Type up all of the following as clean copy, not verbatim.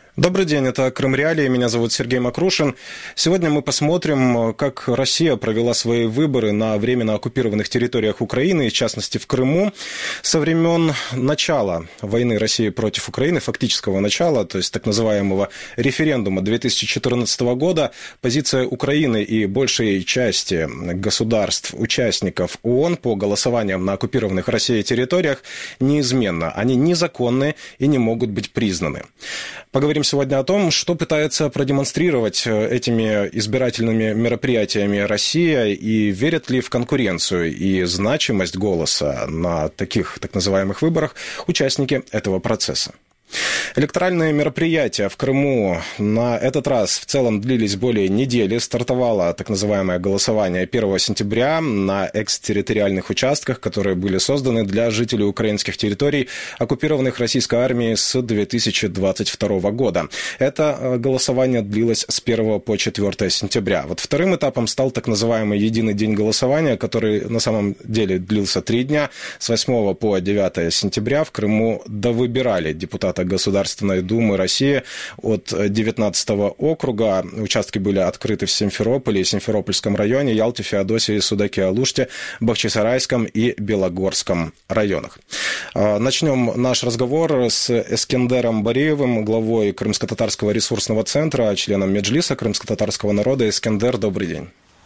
Добрый день, это Крым Реалии, меня зовут Сергей Макрушин. Сегодня мы посмотрим, как Россия провела свои выборы на временно оккупированных территориях Украины, в частности в Крыму. Со времен начала войны России против Украины, фактического начала, то есть так называемого референдума 2014 года, позиция Украины и большей части государств-участников ООН по голосованиям на оккупированных Россией территориях неизменна. Они незаконны и не могут быть признаны. Поговорим сегодня о том, что пытается продемонстрировать этими избирательными мероприятиями Россия и верят ли в конкуренцию и значимость голоса на таких так называемых выборах участники этого процесса. Электоральные мероприятия в Крыму на этот раз в целом длились более недели. Стартовало так называемое голосование 1 сентября на экстерриториальных участках, которые были созданы для жителей украинских территорий, оккупированных российской армией с 2022 года. Это голосование длилось с 1 по 4 сентября. Вот вторым этапом стал так называемый единый день голосования, который на самом деле длился 3 дня. С 8 по 9 сентября в Крыму довыбирали депутата Государственной Думы России от 19-го округа. Участки были открыты в Симферополе и Симферопольском районе, Ялте, Феодосии, Судаке, Алуште, Бахчисарайском и Белогорском районах. Начнем наш разговор с Эскендером Бариевым, главой Крымско-татарского ресурсного центра, членом Меджлиса крымско-татарского народа. Эскендер, добрый день.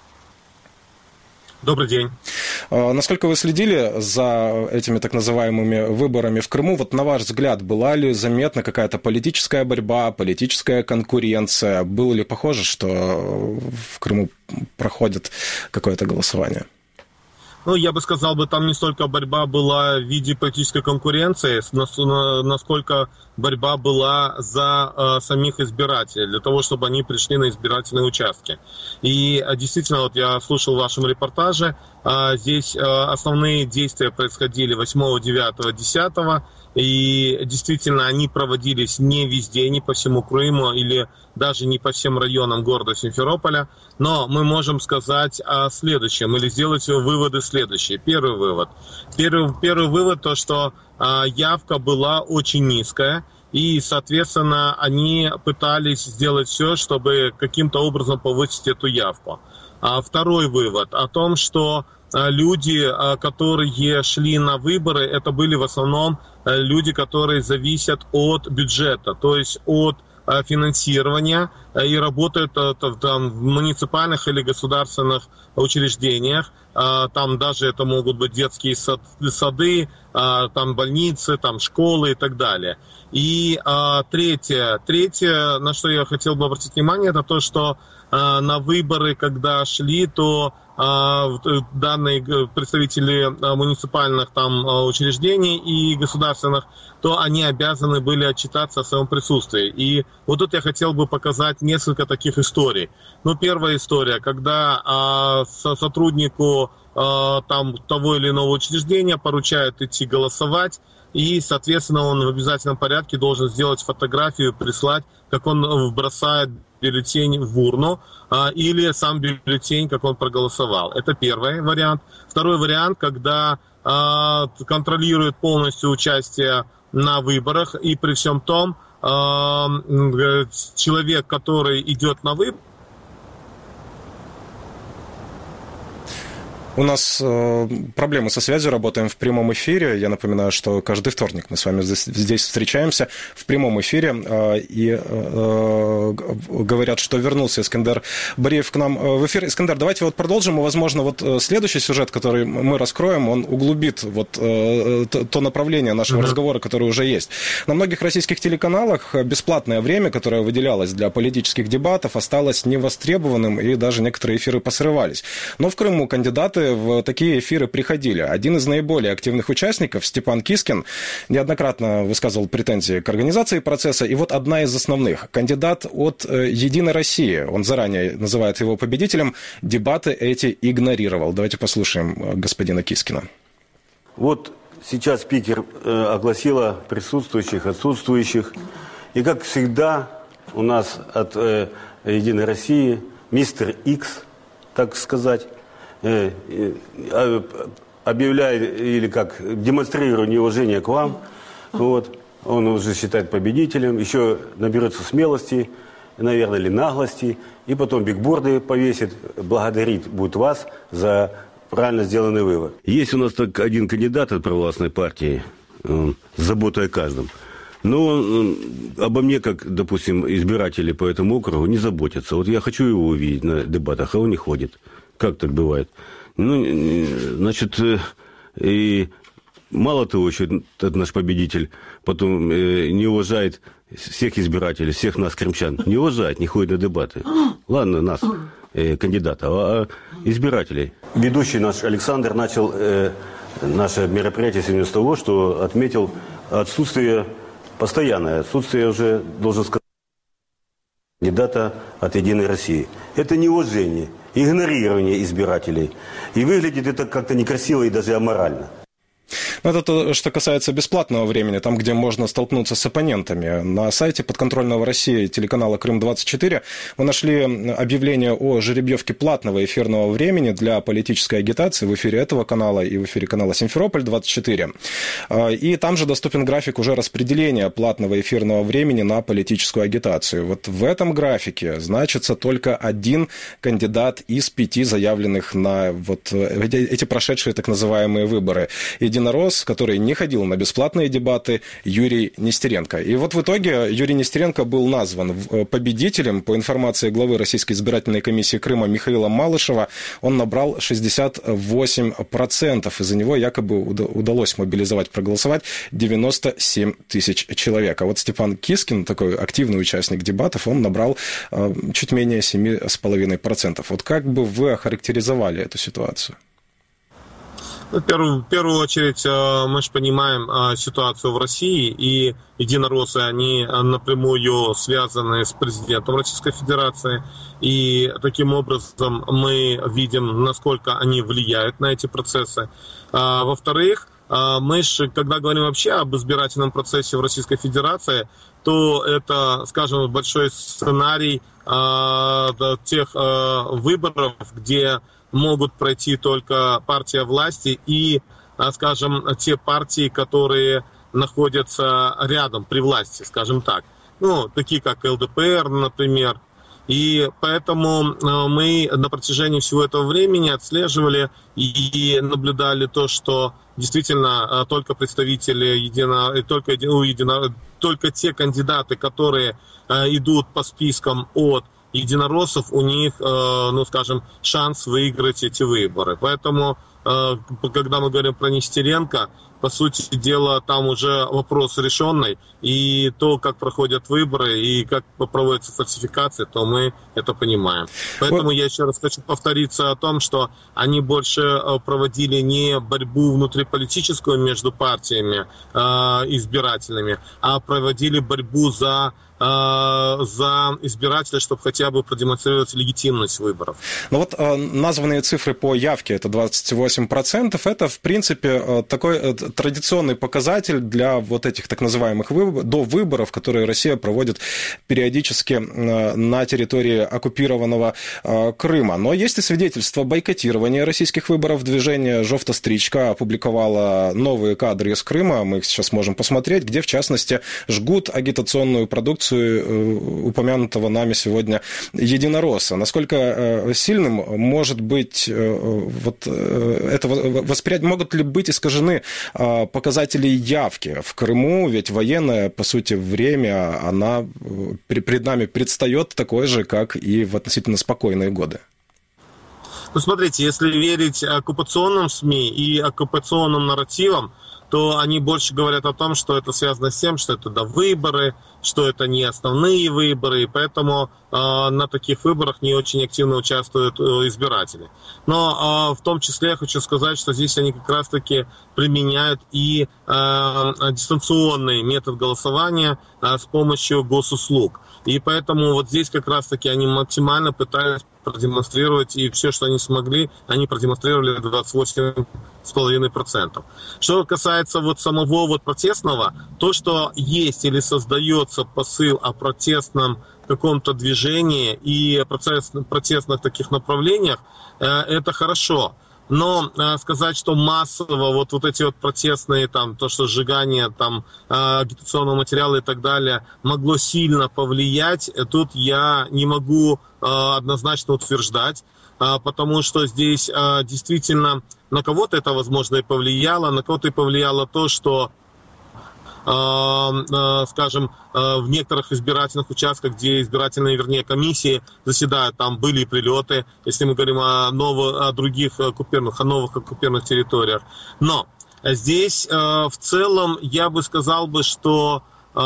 Добрый день. Насколько вы следили за этими так называемыми выборами в Крыму? Вот на ваш взгляд, была ли заметна какая-то политическая борьба, политическая конкуренция? Было ли похоже, что в Крыму проходит какое-то голосование? Ну, я бы сказал, там не столько борьба была в виде политической конкуренции, насколько борьба была за самих избирателей, для того, чтобы они пришли на избирательные участки. И действительно, вот я слушал в вашем репортаже, здесь основные действия происходили 8, 9, 10, и действительно они проводились не везде, не по всему Крыму или даже не по всем районам города Симферополя, но мы можем сказать о следующем или сделать выводы следующие. Первый вывод. Первый вывод то, что явка была очень низкая, и, соответственно, они пытались сделать все, чтобы каким-то образом повысить эту явку. Второй вывод о том, что люди, которые шли на выборы, это были в основном люди, которые зависят от бюджета, то есть от финансирования и работают там в муниципальных или государственных учреждениях. Там даже это могут быть детские сады, там больницы, там школы и так далее. И третье, на что я хотел бы обратить внимание, это то, что на выборы, когда шли, то данные представители муниципальных там учреждений и государственных, то они обязаны были отчитаться о своем присутствии. И вот тут я хотел бы показать несколько таких историй. Ну, первая история, когда сотруднику там того или иного учреждения поручают идти голосовать, и, соответственно, он в обязательном порядке должен сделать фотографию, прислать, как он бросает бюллетень в урну, или сам бюллетень, как он проголосовал. Это первый вариант. Второй вариант, когда контролирует полностью участие на выборах, и при всем том человек, который идет на выборы. У нас проблемы со связью, работаем в прямом эфире. Я напоминаю, что каждый вторник мы с вами здесь встречаемся в прямом эфире. И говорят, что вернулся Эскендер Бариев к нам в эфир. Эскендер, давайте вот продолжим. И, возможно, вот следующий сюжет, который мы раскроем, он углубит вот то направление нашего разговора, которое уже есть. На многих российских телеканалах бесплатное время, которое выделялось для политических дебатов, осталось невостребованным, и даже некоторые эфиры посрывались. Но в Крыму кандидаты в такие эфиры приходили. Один из наиболее активных участников, Степан Кискин, неоднократно высказывал претензии к организации процесса. И вот одна из основных. Кандидат от «Единой России», он заранее называет его победителем, дебаты эти игнорировал. Давайте послушаем господина Кискина. Вот сейчас спикер огласила присутствующих, отсутствующих. И, как всегда, у нас от «Единой России» мистер Икс, так сказать, объявляет или как демонстрирует неуважение к вам, вот, он уже считает победителем, еще наберется смелости, наверное, или наглости, и потом бигборды повесит, благодарит будет вас за правильно сделанный вывод. Есть у нас так один кандидат от провластной партии с заботой о каждом. Но он обо мне, как, допустим, избиратели по этому округу, не заботятся. Вот я хочу его увидеть на дебатах, а он не ходит. Как так бывает? Ну, значит, и мало того, еще этот наш победитель потом не уважает всех избирателей, всех нас, крымчан. Не уважает, не ходит на дебаты. Ладно, нас, кандидатов, а избирателей. Ведущий наш Александр начал наше мероприятие сегодня с того, что отметил постоянное отсутствие, уже должен сказать, кандидата от «Единой России». Это неуважение, игнорирование избирателей. И выглядит это как-то некрасиво и даже аморально. Это то, что касается бесплатного времени, там, где можно столкнуться с оппонентами. На сайте подконтрольного России телеканала «Крым-24» мы нашли объявление о жеребьевке платного эфирного времени для политической агитации в эфире этого канала и в эфире канала «Симферополь-24». И там же доступен график уже распределения платного эфирного времени на политическую агитацию. Вот в этом графике значится только один кандидат из 5 заявленных на вот эти прошедшие так называемые выборы. Единорос, который не ходил на бесплатные дебаты, Юрий Нестеренко. И вот в итоге Юрий Нестеренко был назван победителем. По информации главы Российской избирательной комиссии Крыма Михаила Малышева, он набрал 68%. Из-за него якобы удалось мобилизовать, проголосовать 97 тысяч человек. А вот Степан Кискин, такой активный участник дебатов, он набрал чуть менее 7,5%. Вот как бы вы охарактеризовали эту ситуацию? В первую очередь мы же понимаем ситуацию в России, и единороссы, они напрямую связаны с президентом Российской Федерации, и таким образом мы видим, насколько они влияют на эти процессы. Во-вторых, мы же, когда говорим вообще об избирательном процессе в Российской Федерации, то это, скажем, большой сценарий тех выборов, где могут пройти только партия власти и, скажем, те партии, которые находятся рядом при власти, скажем так. Ну, такие как ЛДПР, например. И поэтому мы на протяжении всего этого времени отслеживали и наблюдали то, что действительно только представители только те кандидаты, которые идут по спискам от единороссов, у них, ну, скажем, шанс выиграть эти выборы. Поэтому, когда мы говорим про Нестеренко, по сути дела, там уже вопрос решенный. И то, как проходят выборы и как проводятся фальсификации, то мы это понимаем. Поэтому я еще раз хочу повториться о том, что они больше проводили не борьбу внутриполитическую между партиями избирательными, а проводили борьбу за избирателя, чтобы хотя бы продемонстрировать легитимность выборов. Ну вот названные цифры по явке, это 28%, это, в принципе, такой традиционный показатель для вот этих так называемых выборов, которые Россия проводит периодически на территории оккупированного Крыма. Но есть и свидетельства бойкотирования российских выборов. Движение «Жовта стрічка» опубликовало новые кадры из Крыма, мы их сейчас можем посмотреть, где, в частности, жгут агитационную продукцию упомянутого нами сегодня единоросса. Насколько сильным может быть вот это восприятие, могут ли быть искажены показатели явки в Крыму, ведь военное, по сути, время, она перед нами предстает такой же, как и в относительно спокойные годы? Ну, смотрите, если верить оккупационным СМИ и оккупационным нарративам, то они больше говорят о том, что это связано с тем, что это выборы, что это не основные выборы, и поэтому на таких выборах не очень активно участвуют избиратели. Но в том числе я хочу сказать, что здесь они как раз-таки применяют и дистанционный метод голосования с помощью госуслуг. И поэтому вот здесь как раз-таки они максимально пытались продемонстрировать, и все, что они смогли, они продемонстрировали 28,5%. Что касается вот самого вот протестного, то, что есть или создается посыл о протестном каком-то движении и протестных таких направлениях, это хорошо. Но сказать, что массово вот эти вот протестные, там, то, что сжигание там, агитационного материала и так далее могло сильно повлиять, тут я не могу однозначно утверждать, потому что здесь действительно на кого-то это, возможно, и повлияло, на кого-то и повлияло то, что скажем, в некоторых избирательных участках, где избирательные, комиссии заседают, там были прилеты, если мы говорим о других оккупированных, о новых оккупированных территориях. Но здесь в целом я бы сказал, что,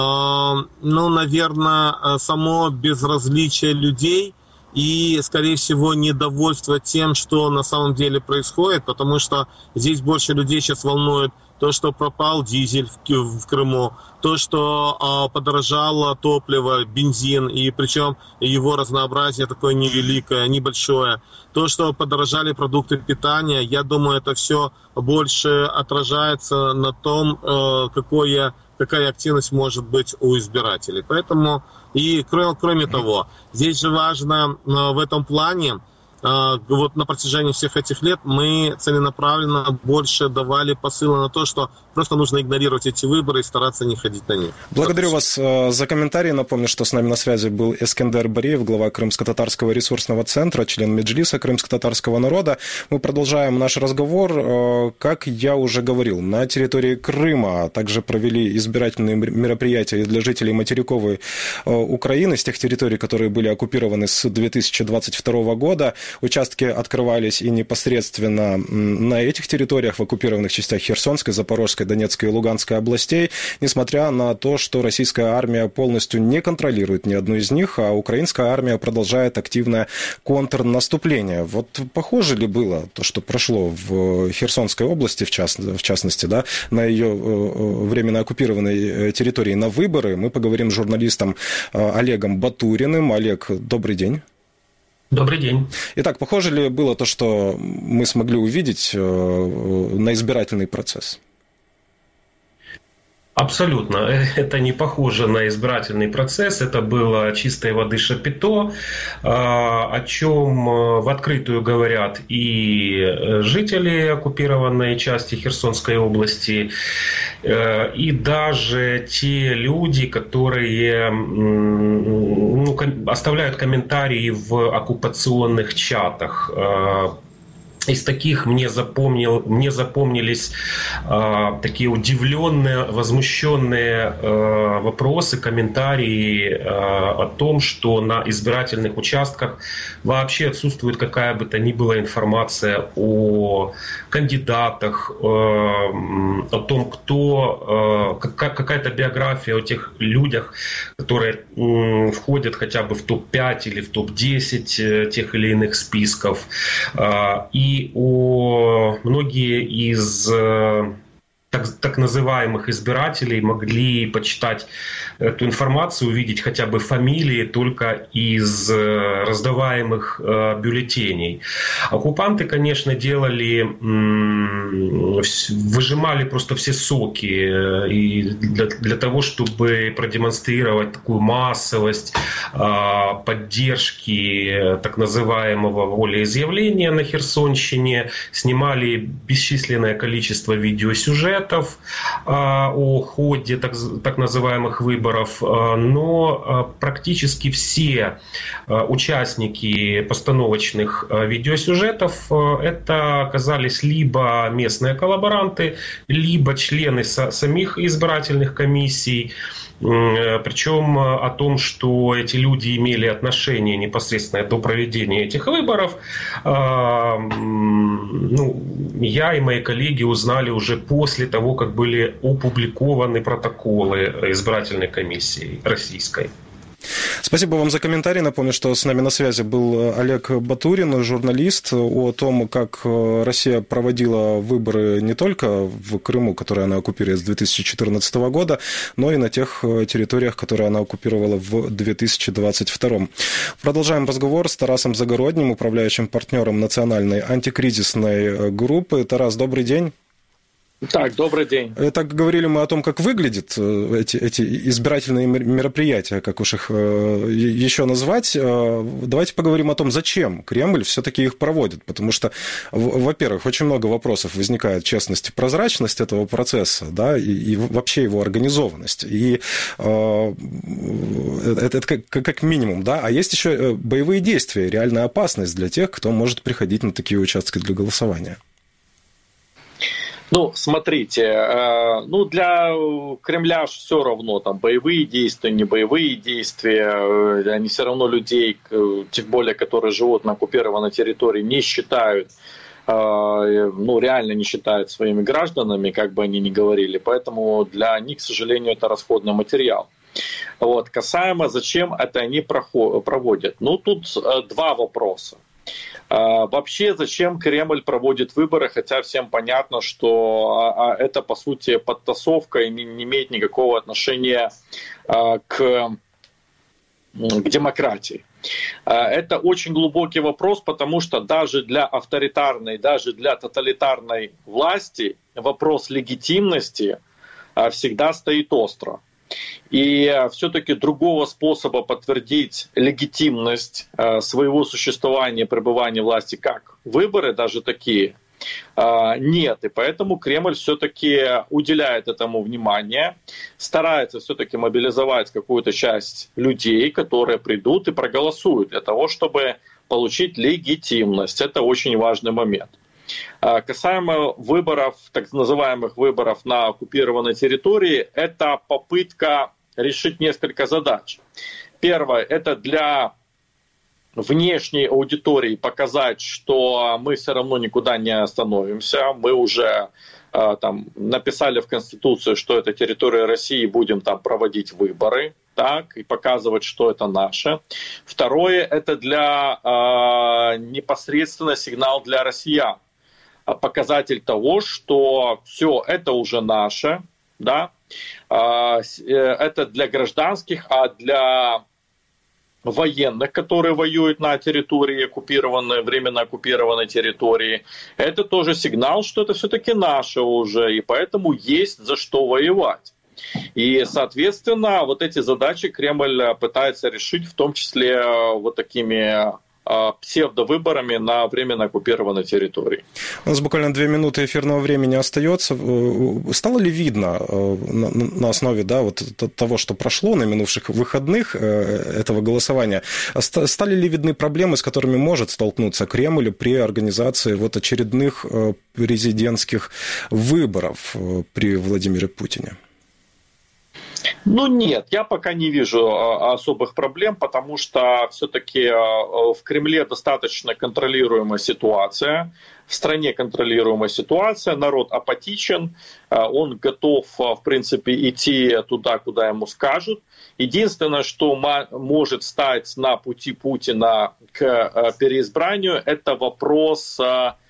наверное, само безразличие людей и, скорее всего, недовольство тем, что на самом деле происходит, потому что здесь больше людей сейчас волнует то, что пропал дизель в Крыму, то, что подорожало топливо, бензин, и причем его разнообразие такое невеликое, небольшое, то, что подорожали продукты питания, я думаю, это все больше отражается на том, какая активность может быть у избирателей. Поэтому, и кроме того, здесь же важно в этом плане, вот на протяжении всех этих лет мы целенаправленно больше давали посылы на то, что просто нужно игнорировать эти выборы и стараться не ходить на них. Благодарю вас за комментарий. Напомню, что с нами на связи был Эскендер Бариев, глава Крымско-татарского ресурсного центра, член Меджлиса крымско-татарского народа. Мы продолжаем наш разговор. Как я уже говорил, на территории Крыма также провели избирательные мероприятия для жителей материковой Украины, с тех территорий, которые были оккупированы с 2022 года. Участки открывались и непосредственно на этих территориях, в оккупированных частях Херсонской, Запорожской, Донецкой и Луганской областей, несмотря на то, что российская армия полностью не контролирует ни одну из них, а украинская армия продолжает активное контрнаступление. Вот похоже ли было то, что прошло в Херсонской области, в частности, да, на ее временно оккупированной территории, на выборы? Мы поговорим с журналистом Олегом Батуриным. Олег, добрый день. Добрый день. Итак, похоже ли было то, что мы смогли увидеть на избирательный процесс? Абсолютно. Это не похоже на избирательный процесс. Это было чистой воды шапито, о чем в открытую говорят и жители оккупированной части Херсонской области, и даже те люди, которые оставляют комментарии в оккупационных чатах. Из таких мне запомнились такие удивленные, возмущенные вопросы, комментарии о том, что на избирательных участках вообще отсутствует какая бы то ни была информация о кандидатах, о том, какая-то биография о тех людях, которые входят хотя бы в топ-5 или в топ-10 тех или иных списков. И многие из так называемых избирателей могли почитать эту информацию, увидеть хотя бы фамилии только из раздаваемых бюллетеней. Оккупанты, конечно, выжимали просто все соки и для того, чтобы продемонстрировать такую массовость поддержки так называемого волеизъявления на Херсонщине, снимали бесчисленное количество видеосюжетов о ходе так называемых выборов, но практически все участники постановочных видеосюжетов это оказались либо местные коллаборанты, либо члены самих избирательных комиссий. Причем о том, что эти люди имели отношение непосредственно до проведения этих выборов, я и мои коллеги узнали уже после того, как были опубликованы протоколы избирательной комиссии российской. Спасибо вам за комментарий. Напомню, что с нами на связи был Олег Батурин, журналист, о том, как Россия проводила выборы не только в Крыму, который она оккупирует с 2014 года, но и на тех территориях, которые она оккупировала в 2022. Продолжаем разговор с Тарасом Загородним, управляющим партнером национальной антикризисной группы. Тарас, добрый день. Так, добрый день. Так говорили мы о том, как выглядят эти избирательные мероприятия, как уж их еще назвать. Давайте поговорим о том, зачем Кремль все-таки их проводит. Потому что, во-первых, очень много вопросов возникает, честность и прозрачность этого процесса, да, и вообще его организованность. И это как минимум, да. А есть еще боевые действия, реальная опасность для тех, кто может приходить на такие участки для голосования. Ну, смотрите, для Кремля все равно, там, боевые действия, не боевые действия, они все равно людей, тем более, которые живут на оккупированной территории, не считают, реально не считают своими гражданами, как бы они ни говорили, поэтому для них, к сожалению, это расходный материал. Вот. Касаемо, зачем это они проводят? Тут два вопроса. Вообще, зачем Кремль проводит выборы, хотя всем понятно, что это, по сути, подтасовка и не имеет никакого отношения к демократии. Это очень глубокий вопрос, потому что даже для авторитарной, даже для тоталитарной власти вопрос легитимности всегда стоит остро. И все-таки другого способа подтвердить легитимность своего существования, пребывания власти, как выборы, даже такие, нет. И поэтому Кремль все-таки уделяет этому внимание, старается все-таки мобилизовать какую-то часть людей, которые придут и проголосуют для того, чтобы получить легитимность. Это очень важный момент. Касаемо выборов, так называемых выборов на оккупированной территории, это попытка решить несколько задач. Первое, это для внешней аудитории показать, что мы все равно никуда не остановимся, мы уже написали в Конституцию, что это территория России, будем там проводить выборы, так, и показывать, что это наше. Второе, это для непосредственно сигнал для россиян. Показатель того, что все это уже наше, да, это для гражданских, а для военных, которые воюют на территории оккупированной, временно оккупированной территории, это тоже сигнал, что это все-таки наше уже, и поэтому есть за что воевать. И, соответственно, вот эти задачи Кремль пытается решить, в том числе вот такими псевдовыборами на временно оккупированной территории. У нас буквально 2 минуты эфирного времени остается. Стало ли видно на основе того, что прошло на минувших выходных этого голосования, стали ли видны проблемы, с которыми может столкнуться Кремль при организации очередных президентских выборов при Владимире Путине? Нет, я пока не вижу особых проблем, потому что все-таки в Кремле достаточно контролируемая ситуация, в стране контролируемая ситуация, народ апатичен, он готов, в принципе, идти туда, куда ему скажут. Единственное, что может стать на пути Путина к переизбранию, это вопрос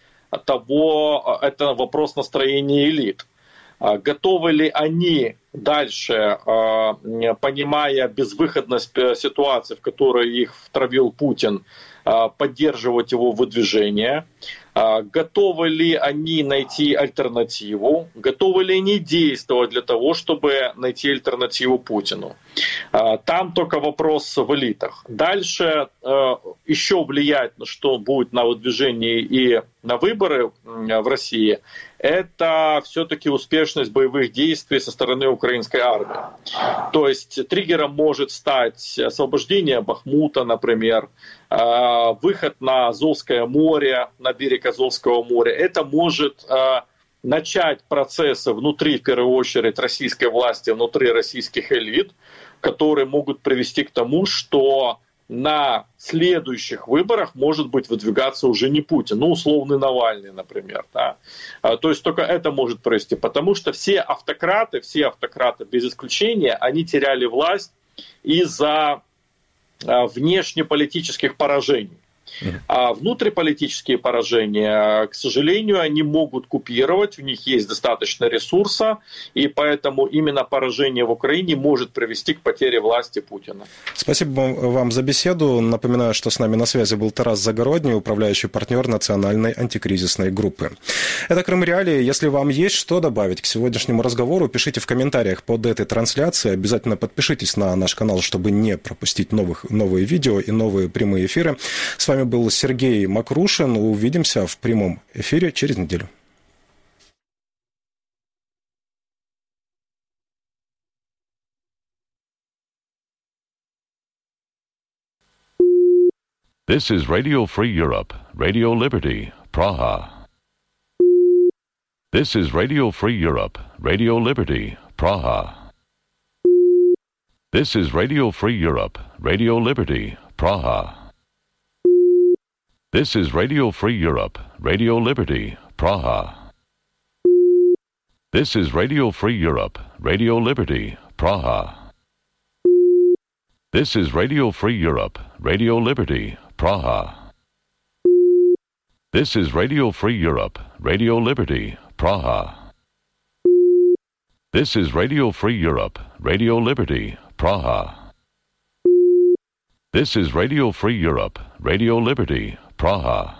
настроения элит. Готовы ли они дальше, понимая безвыходность ситуации, в которой их втравил Путин, поддерживать его выдвижение? Готовы ли они найти альтернативу? Готовы ли они действовать для того, чтобы найти альтернативу Путину? Там только вопрос в элитах. Дальше еще влияет, что будет на выдвижение и на выборы в России, это все-таки успешность боевых действий со стороны украинской армии. То есть триггером может стать освобождение Бахмута, например, выход на Азовское море, на берег Азовского моря. Это может начать процессы внутри, в первую очередь, российской власти, внутри российских элит, которые могут привести к тому, что на следующих выборах может быть выдвигаться уже не Путин, условный Навальный, например. Да? То есть только это может произойти, потому что все автократы без исключения, они теряли власть из-за внешнеполитических поражений. А внутриполитические поражения, к сожалению, они могут купировать, у них есть достаточно ресурса, и поэтому именно поражение в Украине может привести к потере власти Путина. Спасибо вам за беседу. Напоминаю, что с нами на связи был Тарас Загородний, управляющий партнер национальной антикризисной группы. Это Крым Реалии. Если вам есть что добавить к сегодняшнему разговору, пишите в комментариях под этой трансляцией. Обязательно подпишитесь на наш канал, чтобы не пропустить новые видео и новые прямые эфиры. С вами был Сергей Макрушин. Увидимся в прямом эфире через неделю. This is Radio Free Europe, Radio Liberty, Praha. This is Radio Free Europe, Radio Liberty, Praha. This is Radio Free Europe, Radio Liberty, Praha. This is Radio Free Europe, Radio Liberty, Praha. This is Radio Free Europe, Radio Liberty, Praha. This is Radio Free Europe, Radio Liberty, Praha. This is Radio Free Europe, Radio Liberty, Praha. This is Radio Free Europe, Radio Liberty, Praha. This is Radio Free Europe, Radio Liberty, Praha.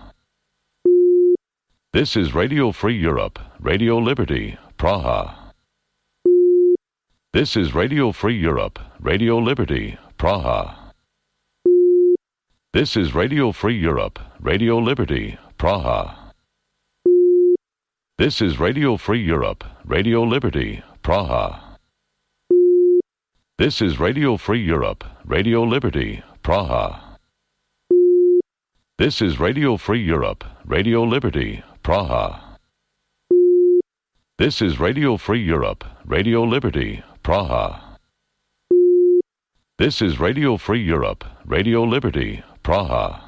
This is Radio Free Europe, Radio Liberty, Praha. This is Radio Free Europe, Radio Liberty, Praha. This is Radio Free Europe, Radio Liberty, Praha. This is Radio Free Europe, Radio Liberty, Praha. This is Radio Free Europe, Radio Liberty, Praha. This is Radio Free Europe, Radio Liberty, Praha. This is Radio Free Europe, Radio Liberty, Praha. This is Radio Free Europe, Radio Liberty, Praha.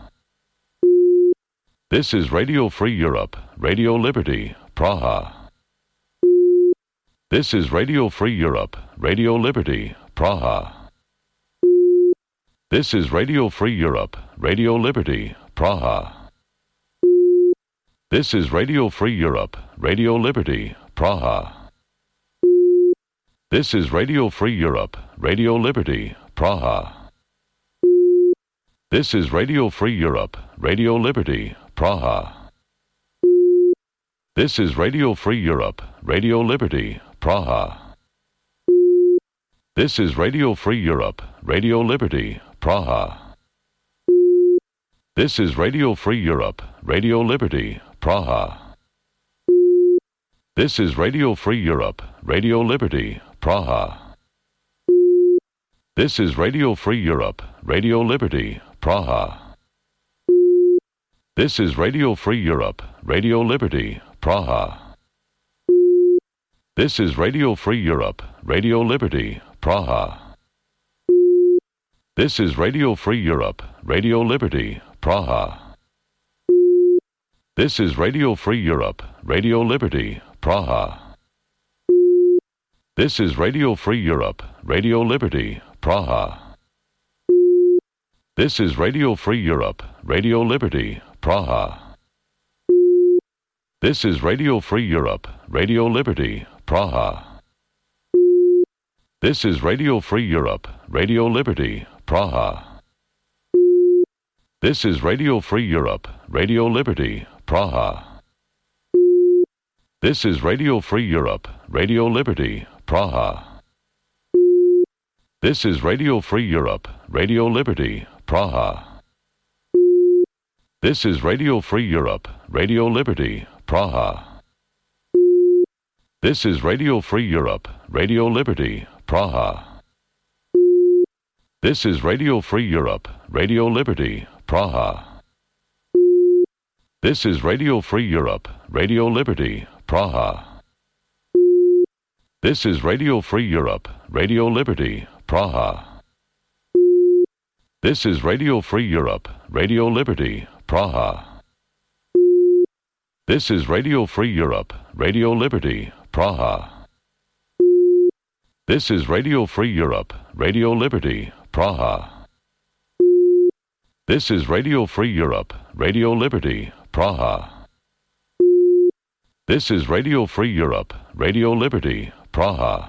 This is Radio Free Europe, Radio Liberty, Praha. This is Radio Free Europe, Radio Liberty, Praha. This is Radio Free Europe, Radio Liberty, Praha. This is Radio Free Europe, Radio Liberty, Praha. This is Radio Free Europe, Radio Liberty, Praha. This is Radio Free Europe, Radio Liberty, Praha. This is Radio Free Europe, Radio Liberty, Praha. This is Radio Free Europe, Radio Liberty, Praha. This is Radio Free Europe, Radio Liberty, Praha. This is Radio Free Europe, Radio Liberty, Praha. This is Radio Free Europe, Radio Liberty, Praha. This is Radio Free Europe, Radio Liberty, Praha. This is Radio Free Europe, Radio Liberty, Praha. This is Radio Free Europe, Radio Liberty, Praha. This is Radio Free Europe, Radio Liberty, Praha. This is Radio Free Europe, Radio Liberty, Praha. This is Radio Free Europe, Radio Liberty, Praha. This is Radio Free Europe, Radio Liberty, Praha. This is Radio Free Europe, Radio Liberty, Praha. This is Radio Free Europe, Radio Liberty, Praha. This is Radio Free Europe, Radio Liberty, Praha. This is Radio Free Europe, Radio Liberty, Praha. This is Radio Free Europe, Radio Liberty, Praha. This is Radio Free Europe, Radio Liberty, Praha. This is Radio Free Europe, Radio Liberty, Praha. This is Radio Free Europe, Radio Liberty, Praha. This is Radio Free Europe, Radio Liberty, Praha. This is Radio Free Europe, Radio Liberty, Praha. This is Radio Free Europe, Radio Liberty, Praha. This is Radio Free Europe, Radio Liberty, Praha. This is Radio Free Europe, Radio Liberty, Praha. This is Radio Free Europe, Radio Liberty, Praha.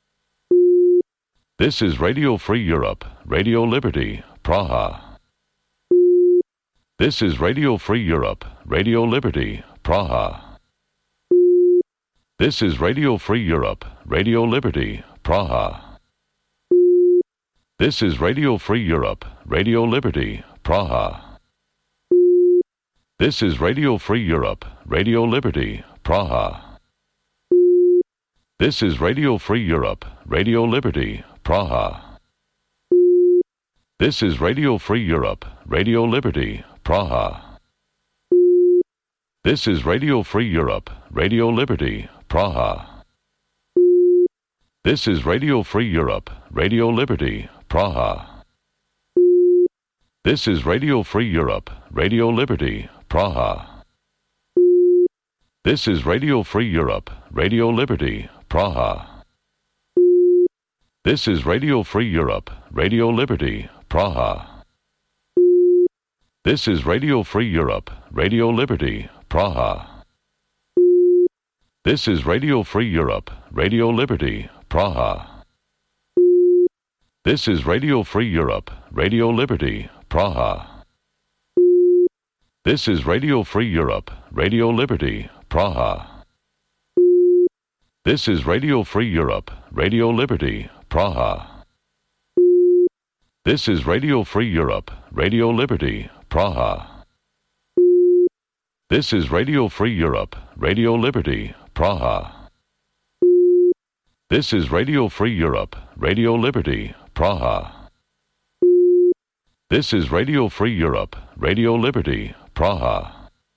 This is Radio Free Europe, Radio Liberty, Praha. This is Radio Free Europe, Radio Liberty, Praha. This is Radio Free Europe, Radio Liberty, Praha. This is Radio Free Europe, Radio Liberty, Praha. This is Radio Free Europe, Radio Liberty, Praha. This is Radio Free Europe, Radio Liberty, Praha. This is Radio Free Europe, Radio Liberty, Praha. This is Radio Free Europe, Radio Liberty, Praha. This is Radio Free Europe, Radio Liberty, Praha. This is Radio Free Europe, Radio Liberty, Praha. This is Radio Free Europe, Radio Liberty, Praha. This is Radio Free Europe, Radio Liberty, Praha. This is Radio Free Europe, Radio Liberty, Praha. This is Radio Free Europe, Radio Liberty, Praha. This is Radio Free Europe, Radio Liberty, Praha. This is Radio Free Europe, Radio Liberty, Praha. This is Radio Free Europe, Radio Liberty, Praha. This is Radio Free Europe, Radio Liberty, Praha. This is Radio Free Europe, Radio Liberty, Praha. This is Radio Free Europe, Radio Liberty, Praha. This is Radio Free Europe, Radio Liberty, Praha.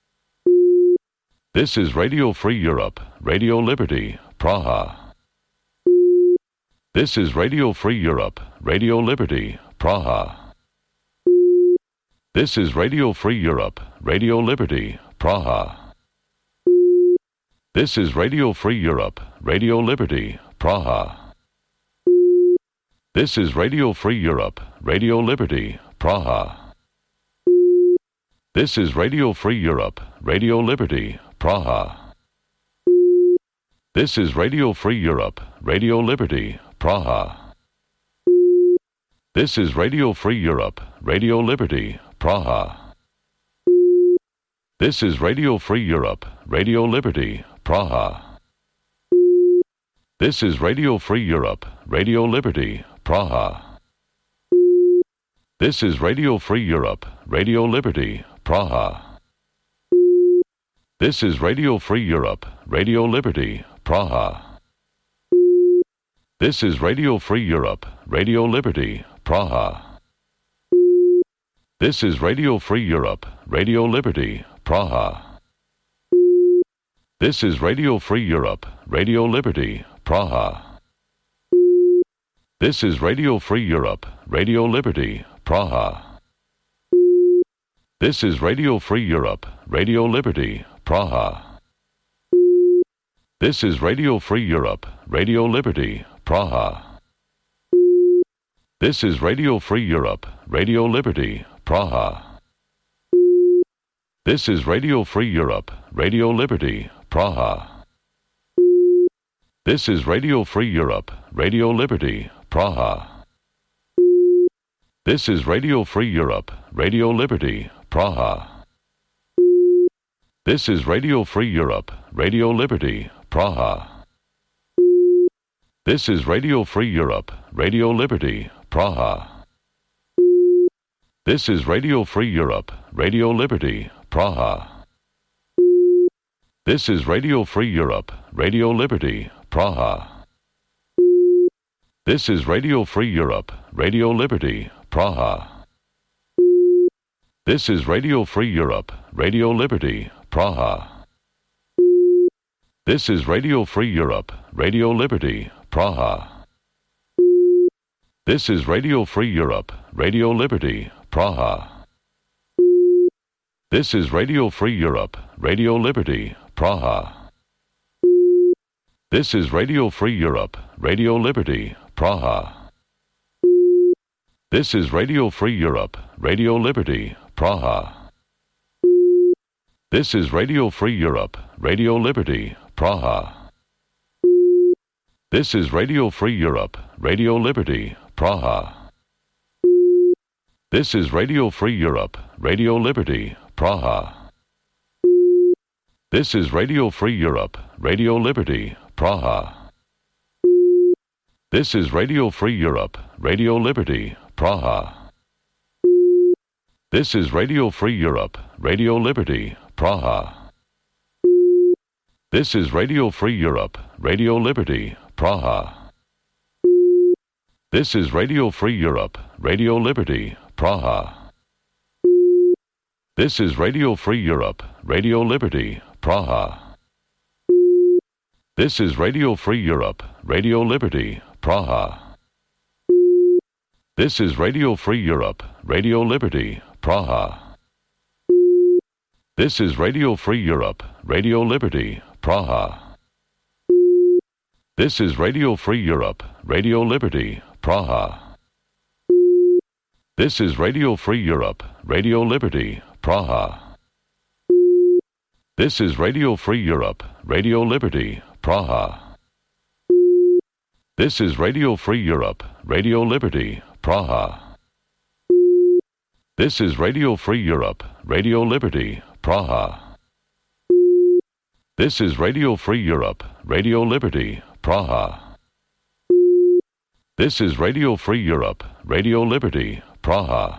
This is Radio Free Europe, Radio Liberty, Praha. This is Radio Free Europe, Radio Liberty, Praha. This is Radio Free Europe, Radio Liberty, Praha. This is Radio Free Europe, Radio Liberty, Praha. This is Radio Free Europe, Radio Liberty, Praha. This is Radio Free Europe, Radio Liberty, Praha. This is Radio Free Europe, Radio Liberty, Praha. This is Radio Free Europe, Radio Liberty, Praha. This is Radio Free Europe, Radio Liberty, Praha. This is Radio Free Europe, Radio Liberty, Praha. This is Radio Free Europe, Radio Liberty, Praha. This is Radio Free Europe, Radio Liberty, Praha. This is Radio Free Europe, Radio Liberty, Praha. This is Radio Free Europe, Radio Liberty, Praha. This is Radio Free Europe, Radio Liberty, Praha. This is Radio Free Europe, Radio Liberty, Praha. This is Radio Free Europe, Radio Liberty, Praha. This is Radio Free Europe, Radio Liberty, Praha. This is Radio Free Europe, Radio Liberty, Praha. This is Radio Free Europe, Radio Liberty, Praha. This is Radio Free Europe, Radio Liberty, Praha. This is Radio Free Europe, Radio Liberty, Praha. This is Radio Free Europe, Radio Liberty, Praha. This is Radio Free Europe, Radio Liberty, Praha. This is Radio Free Europe, Radio Liberty, Praha. This is Radio Free Europe, Radio Liberty, Praha. This is Radio Free Europe, Radio Liberty, Praha. This is Radio Free Europe, Radio Liberty, Praha. This is Radio Free Europe, Radio Liberty, Praha. This is Radio Free Europe, Radio Liberty, Praha. This is Radio Free Europe, Radio Liberty, Praha. This is Radio Free Europe, Radio Liberty, Praha. This is Radio Free Europe, Radio Liberty, Praha. This is Radio Free Europe, Radio Liberty, Praha. This is Radio Free Europe, Radio Liberty, Praha. This is Radio Free Europe, Radio Liberty, Praha. This is Radio Free Europe, Radio Liberty, Praha. This is Radio Free Europe, Radio Liberty, Praha. This is Radio Free Europe, Radio Liberty, Praha. This is Radio Free Europe, Radio Liberty, Praha. This is Radio Free Europe, Radio Liberty, Praha. This is Radio Free Europe, Radio Liberty, Praha. This is Radio Free Europe, Radio Liberty, Praha. This is Radio Free Europe, Radio Liberty, Praha. This is Radio Free Europe, Radio Liberty, Praha. This is Radio Free Europe, Radio Liberty, Praha. This is Radio Free Europe, Radio Liberty, Praha. This is Radio Free Europe, Radio Liberty, Praha. This is Radio Free Europe, Radio Liberty, Praha. This is Radio Free Europe, Radio Liberty, Praha. This is Radio Free Europe, Radio Liberty, Praha. This is Radio Free Europe, Radio Liberty, Praha.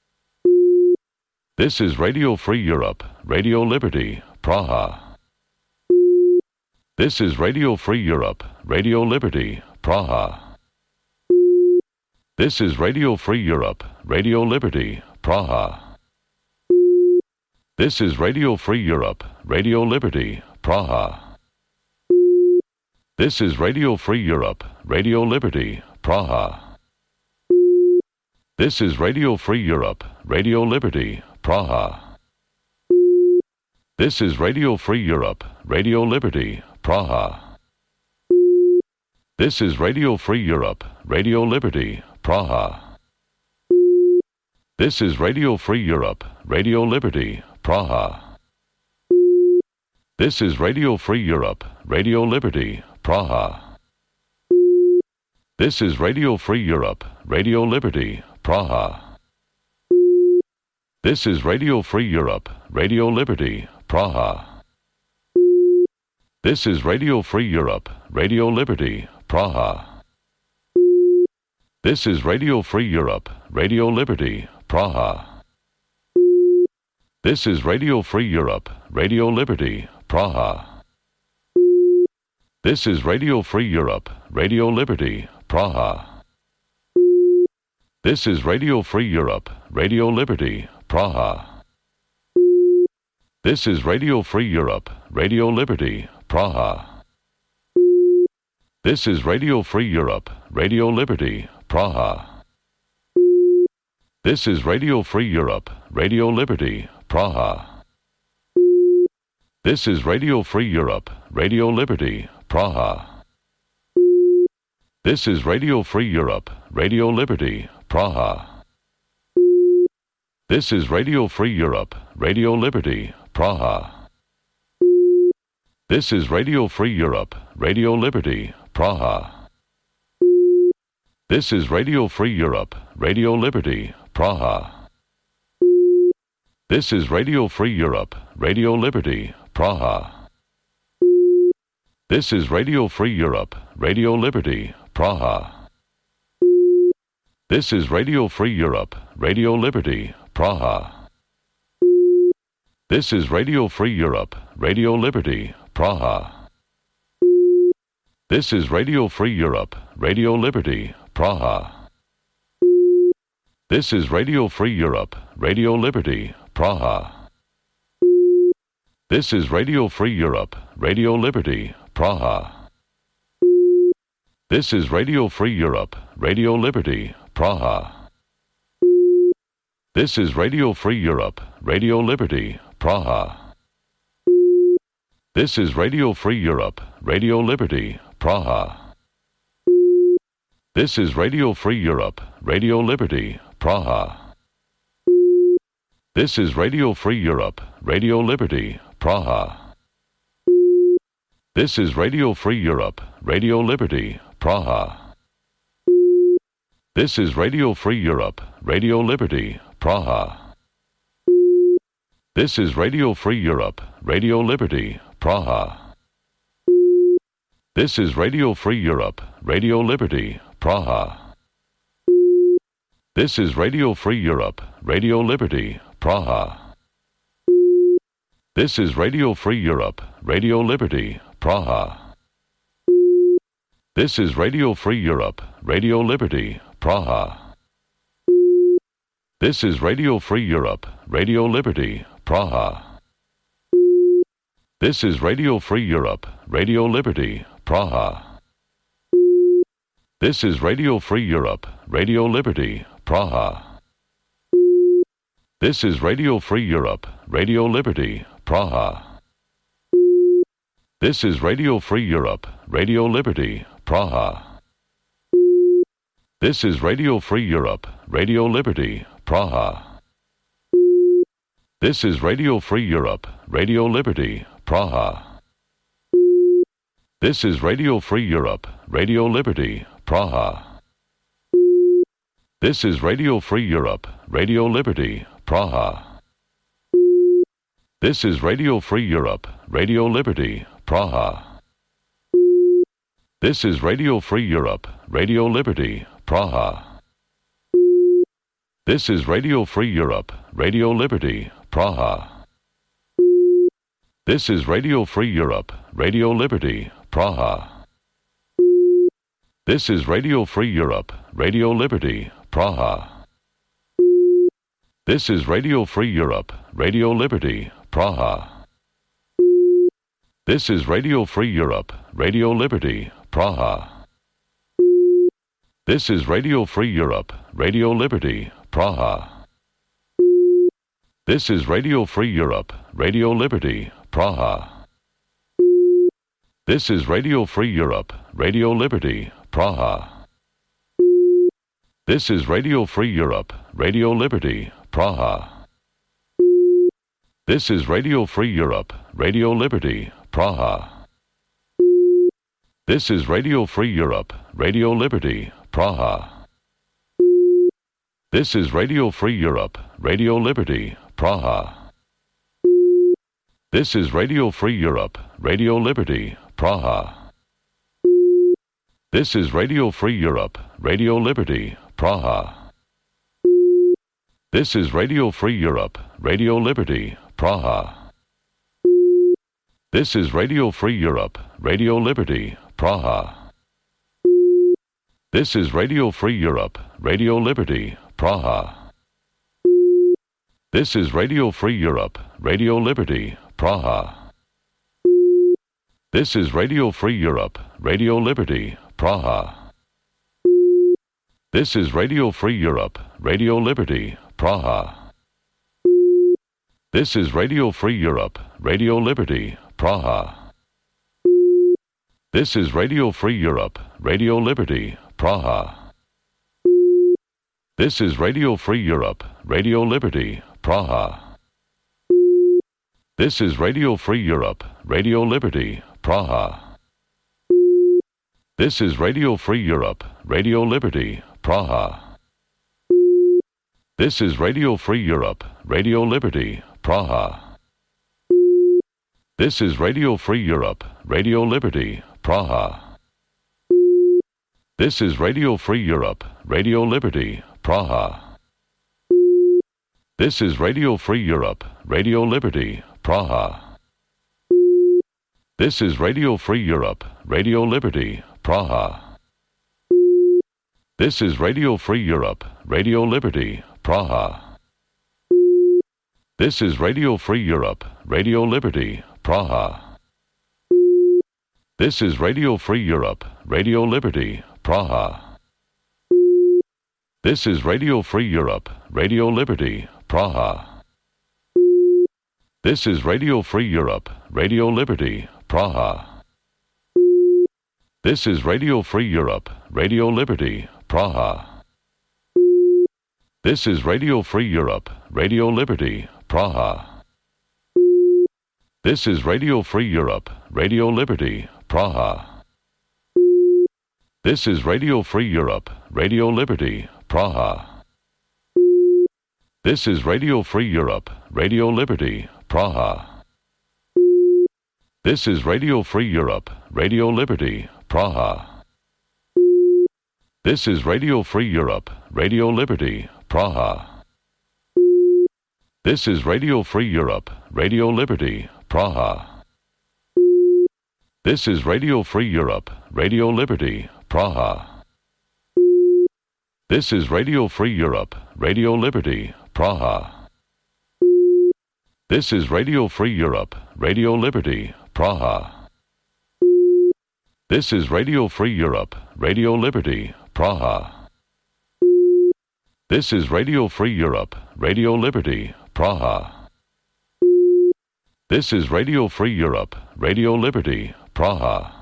This is Radio Free Europe, Radio Liberty, Praha. This is Radio Free Europe, Radio Liberty, Praha. This is Radio Free Europe, Radio Liberty, Praha. This is Radio Free Europe, Radio Liberty, Praha. This is Radio Free Europe, Radio Liberty, Praha. This is Radio Free Europe, Radio Liberty, Praha. This is Radio Free Europe, Radio Liberty, Praha. This is Radio Free Europe, Radio Liberty, Praha. This is Radio Free Europe, Radio Liberty, Praha. This is Radio Free Europe, Radio Liberty, Praha. This is Radio Free Europe, Radio Liberty, Praha. This is Radio Free Europe, Radio Liberty, Praha. This is Radio Free Europe, Radio Liberty, Praha. This is Radio Free Europe, Radio Liberty, Praha. This is Radio Free Europe, Radio Liberty, Praha. This is Radio Free Europe, Radio Liberty, Praha. This is Radio Free Europe, Radio Liberty, Praha. This is Radio Free Europe, Radio Liberty, Praha. This is Radio Free Europe, Radio Liberty, Praha. This is Radio Free Europe, Radio Liberty, Praha. This is Radio Free Europe, Radio Liberty, Praha. This is Radio Free Europe, Radio Liberty, Praha. This is Radio Free Europe, Radio Liberty, Praha. This is Radio Free Europe, Radio Liberty, Praha. This is Radio Free Europe, Radio Liberty, Praha. This is Radio Free Europe, Radio Liberty, Praha. This is Radio Free Europe, Radio Liberty, Praha. This is Radio Free Europe, Radio Liberty, Praha. This is Radio Free Europe, Radio Liberty, Praha. This is Radio Free Europe, Radio Liberty, Praha. This is Radio Free Europe, Radio Liberty, Praha. This is Radio Free Europe, Radio Liberty, Praha. This is Radio Free Europe, Radio Liberty, Praha. This is Radio Free Europe, Radio Liberty, Praha. This is Radio Free Europe, Radio Liberty, Praha. This is Radio Free Europe, Radio Liberty, Praha. This is Radio Free Europe, Radio Liberty, Praha. This is Radio Free Europe, Radio Liberty, Praha. This is Radio Free Europe, Radio Liberty, Praha. This is Radio Free Europe, Radio Liberty, Praha. This is Radio Free Europe, Radio Liberty, Praha. This is Radio Free Europe, Radio Liberty, Praha. This is Radio Free Europe, Radio Liberty, Praha. This is Radio Free Europe, Radio Liberty, Praha. This is Radio Free Europe, Radio Liberty, Praha. This is Radio Free Europe, Radio Liberty, Praha. This is Radio Free Europe, Radio Liberty, Praha. This is Radio Free Europe, Radio Liberty, Praha. This is Radio Free Europe, Radio Liberty, Praha. This is Radio Free Europe, Radio Liberty, Praha. This is Radio Free Europe, Radio Liberty, Praha. This is Radio Free Europe, Radio Liberty, Praha. This is Radio Free Europe, Radio Liberty, Praha. This is Radio Free Europe, Radio Liberty, Praha. This is Radio Free Europe, Radio Liberty, Praha. This is Radio Free Europe, Radio Liberty, Praha. This is Radio Free Europe, Radio Liberty, Praha. This is Radio Free Europe, Radio Liberty, Praha. This is Radio Free Europe, Radio Liberty, Praha. This is Radio Free Europe, Radio Liberty, Praha. This is Radio Free Europe, Radio Liberty, Praha. This is Radio Free Europe, Radio Liberty, Praha. This is Radio Free Europe, Radio Liberty, Praha. This is Radio Free Europe, Radio Liberty, Praha. This is Radio Free Europe, Radio Liberty, Praha. This is Radio Free Europe, Radio Liberty, Praha. This is Radio Free Europe, Radio Liberty, Praha. This is Radio Free Europe, Radio Liberty, Praha. This is Radio Free Europe, Radio Liberty, Praha. This is Radio Free Europe, Radio Liberty, Praha. This is Radio Free Europe, Radio Liberty, Praha. This is Radio Free Europe, Radio Liberty, Praha. This is Radio Free Europe, Radio Liberty, Praha. This is Radio Free Europe, Radio Liberty, Praha. This is Radio Free Europe, Radio Liberty, Praha. This is Radio Free Europe, Radio Liberty, Praha. This is Radio Free Europe, Radio Liberty, Praha. This is Radio Free Europe, Radio Liberty, Praha. This is Radio Free Europe, Radio Liberty, Praha. This is Radio Free Europe, Radio Liberty, Praha. This is Radio Free Europe, Radio Liberty, Praha. This is Radio Free Europe, Radio Liberty, Praha. This is Radio Free Europe, Radio Liberty, Praha. This is Radio Free Europe, Radio Liberty, Praha. This is Radio Free Europe, Radio Liberty, Praha. This is Radio Free Europe, Radio Liberty, Praha. This is Radio Free Europe, Radio Liberty, Praha. This is Radio Free Europe, Radio Liberty, Praha. This is Radio Free Europe, Radio Liberty, Praha. This is Radio Free Europe, Radio Liberty, Praha. This is Radio Free Europe, Radio Liberty, Praha. This is Radio Free Europe, Radio Liberty, Praha. This is Radio Free Europe, Radio Liberty, Praha. This is Radio Free Europe, Radio Liberty, Praha. This is Radio Free Europe, Radio Liberty, Praha. This is Radio Free Europe, Radio Liberty, Praha. This is Radio Free Europe, Radio Liberty, Praha. This is Radio Free Europe, Radio Liberty, Praha. This is Radio Free Europe, Radio Liberty, Praha. This is Radio Free Europe, Radio Liberty, Praha. This is Radio Free Europe, Radio Liberty, Praha. This is Radio Free Europe, Radio Liberty, Praha. This is Radio Free Europe, Radio Liberty, Praha. This is Radio Free Europe, Radio Liberty, Praha.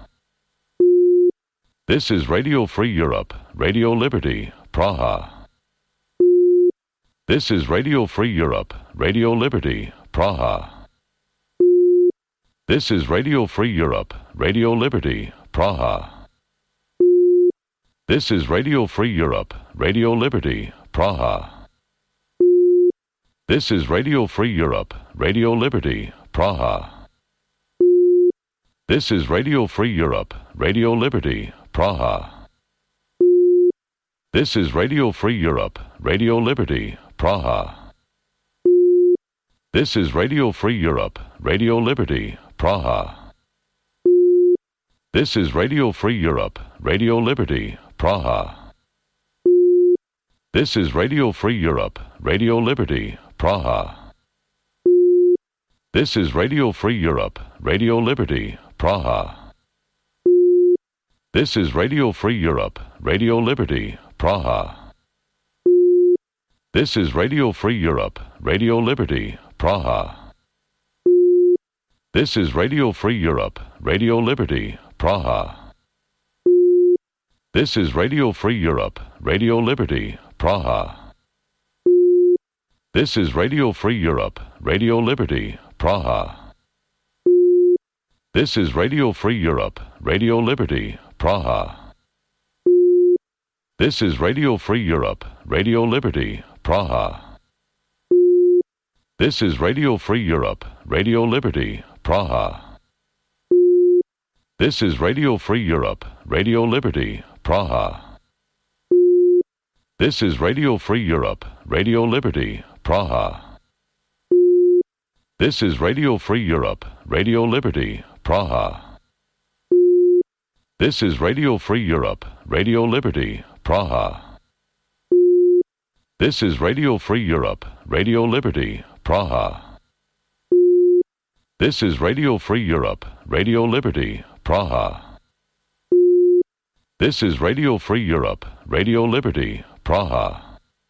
This is Radio Free Europe, Radio Liberty, Praha. This is Radio Free Europe, Radio Liberty, Praha. This is Radio Free Europe, Radio Liberty, Praha. This is Radio Free Europe, Radio Liberty, Praha. This is Radio Free Europe, Radio Liberty, Praha. This is Radio Free Europe, Radio Liberty, Praha. This is Radio Free Europe, Radio Liberty, Praha. This is Radio Free Europe, Radio Liberty, Praha. This is Radio Free Europe, Radio Liberty, Praha. This is Radio Free Europe, Radio Liberty, Praha. This is Radio Free Europe, Radio Liberty, Praha. This is Radio Free Europe, Radio Liberty, Praha. This is Radio Free Europe, Radio Liberty, Praha. This is Radio Free Europe, Radio Liberty, Praha. This is Radio Free Europe, Radio Liberty, Praha. This is Radio Free Europe, Radio Liberty, Praha. This is Radio Free Europe, Radio Liberty, Praha. This is Radio Free Europe, Radio Liberty, Praha. This is Radio Free Europe, Radio Liberty, Praha. This is Radio Free Europe, Radio Liberty, Praha. This is Radio Free Europe, Radio Liberty, Praha. This is Radio Free Europe, Radio Liberty, Praha. This is Radio Free Europe, Radio Liberty, Praha. This is Radio Free Europe, Radio Liberty, Praha. This is Radio Free Europe, Radio Liberty, Praha. This is Radio Free Europe, Radio Liberty, Praha.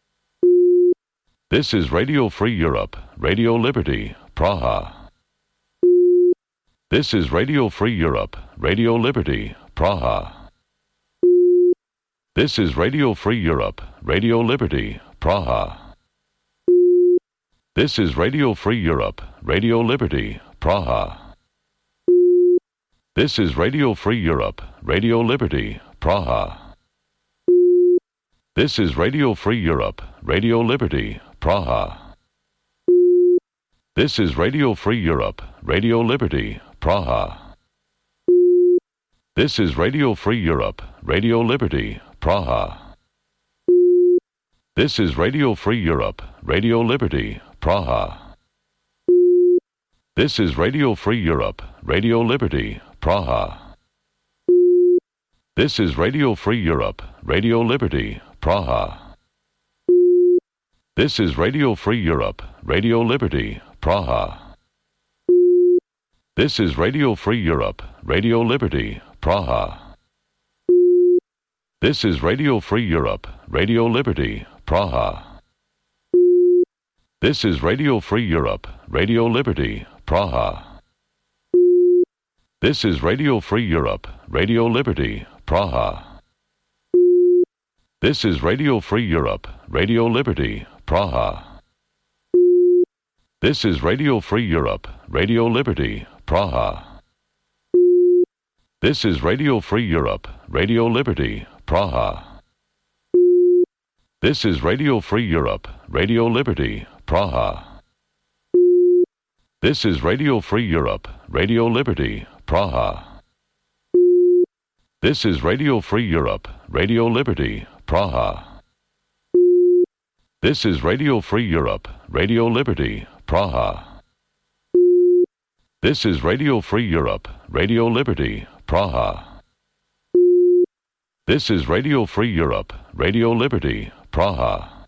This is Radio Free Europe, Radio Liberty, Praha. This is Radio Free Europe, Radio Liberty, Praha. This is Radio Free Europe, Radio Liberty, Praha. This is Radio Free Europe, Radio Liberty, Praha. This is Radio Free Europe, Radio Liberty, Praha. This is Radio Free Europe, Radio Liberty, Praha. This is Radio Free Europe, Radio Liberty, Praha. This is Radio Free Europe, Radio Liberty, Praha. This is Radio Free Europe, Radio Liberty, Praha. This is Radio Free Europe, Radio Liberty, Praha. This is Radio Free Europe, Radio Liberty, Praha. This is Radio Free Europe, Radio Liberty, Praha. This is Radio Free Europe, Radio Liberty, Praha. This is Radio Free Europe, Radio Liberty, Praha. This is Radio Free Europe, Radio Liberty, Praha. This is Radio Free Europe, Radio Liberty, Praha. This is Radio Free Europe, Radio Liberty, Praha. This is Radio Free Europe, Radio Liberty, Praha. This is Radio Free Europe, Radio Liberty, Praha. This is Radio Free Europe, Radio Liberty, Praha. This is Radio Free Europe, Radio Liberty, Praha. This is Radio Free Europe, Radio Liberty, Praha. This is Radio Free Europe, Radio Liberty, Praha. This is Radio Free Europe, Radio Liberty, Praha. This is Radio Free Europe, Radio Liberty, Praha.